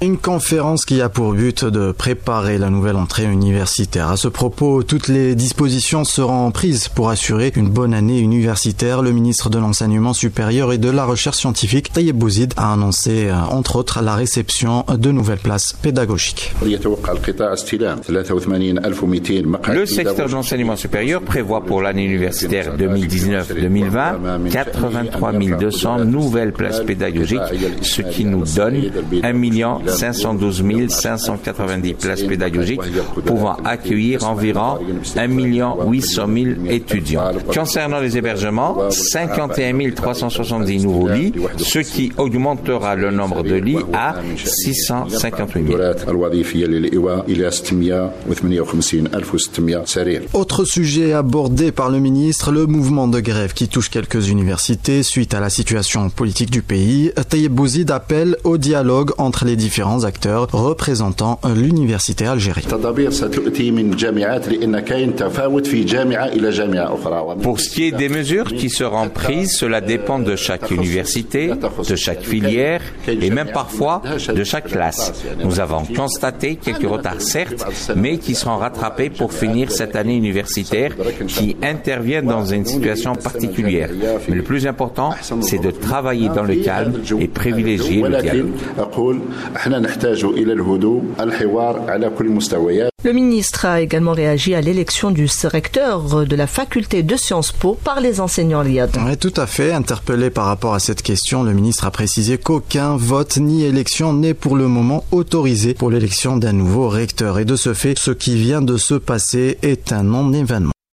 Une conférence qui a pour but de préparer la nouvelle entrée universitaire. À ce propos, toutes les dispositions seront prises pour assurer une bonne année universitaire. Le ministre de l'Enseignement supérieur et de la Recherche scientifique, Taïeb Bouzid, a annoncé, entre autres, la réception de nouvelles places pédagogiques. Le secteur de l'enseignement supérieur prévoit pour l'année universitaire 2019-2020 83 200 nouvelles places pédagogiques, ce qui nous donne 1 512 590 places pédagogiques pouvant accueillir environ 1 800 000 étudiants. Concernant les hébergements, 51 370 nouveaux lits, ce qui augmentera le nombre de lits à 658 000. Autre sujet abordé par le ministre, le mouvement de grève qui touche quelques universités suite à la situation politique du pays. Taïeb Bouzid appelle au dialogue entre les différents acteurs représentant l'université algérienne. Pour ce qui est des mesures qui seront prises, cela dépend de chaque université, de chaque filière et même parfois de chaque classe. Nous avons constaté quelques retards certes, mais qui seront rattrapés pour finir cette année universitaire qui intervient dans une situation particulière. Mais le plus important, c'est de travailler dans le calme et privilégier le dialogue. Le ministre a également réagi à l'élection du recteur de la faculté de Sciences Po par les enseignants Riyad. Oui, tout à fait. Interpellé par rapport à cette question, le ministre a précisé qu'aucun vote ni élection n'est pour le moment autorisé pour l'élection d'un nouveau recteur. Et de ce fait, ce qui vient de se passer est un non-événement.